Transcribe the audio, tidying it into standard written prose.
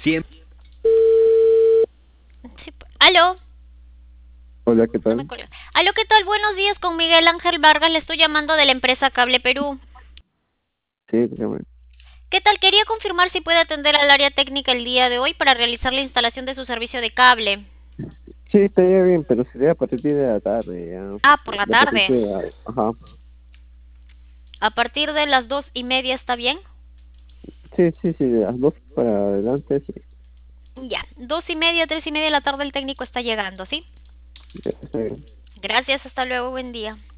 Sí, aló, Hola, ¿qué no me tal? cuelga. Aló, ¿qué tal? Buenos días, con Miguel Ángel Vargas, le estoy llamando de la empresa Cable Perú. Sí, dígame. ¿Qué tal? Quería confirmar si puede atender al área técnica el día de hoy para realizar la instalación de su servicio de cable. Sí, estaría bien, pero sería a partir de la tarde, ya. Ah, por la De partir tarde. de, ajá. A partir de las 2:30, ¿está bien? Sí, sí, sí, de las dos para adelante, sí. Ya, 2:30, 3:30 de la tarde el técnico está llegando, ¿sí? Ya, está bien. Gracias, hasta luego, buen día.